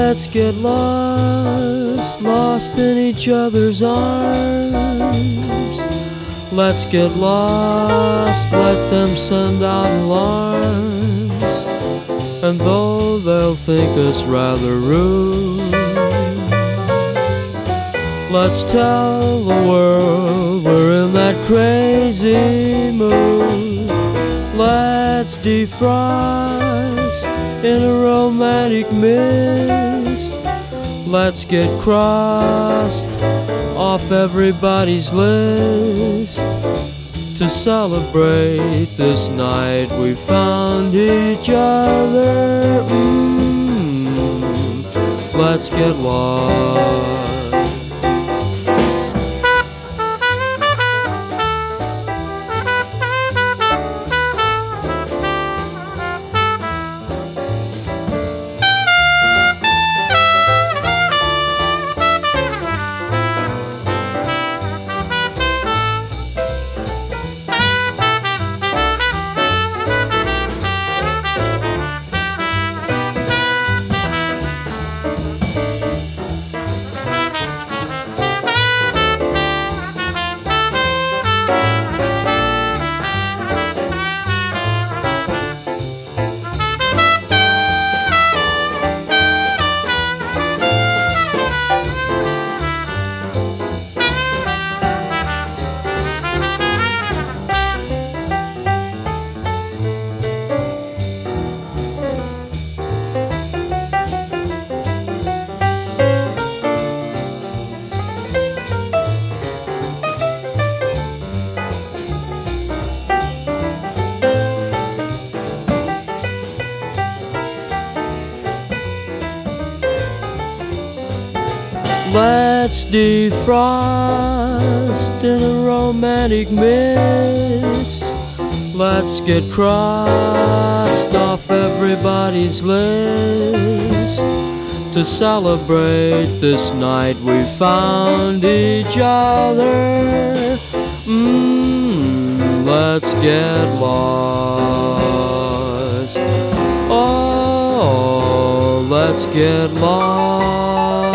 Let's get lost, lost in each other's arms. Let's get lost, let them send out alarms. And though they'll think us rather rude, let's tell the world we're in that crazy mood. Let's defrost in a romantic mist. Let's get crossed off everybody's list to celebrate this night we found each other. Let's get lost. Let's defrost in a romantic mist. Let's get crossed off everybody's list to celebrate this night we found each other. Let's get lost. Oh, let's get lost.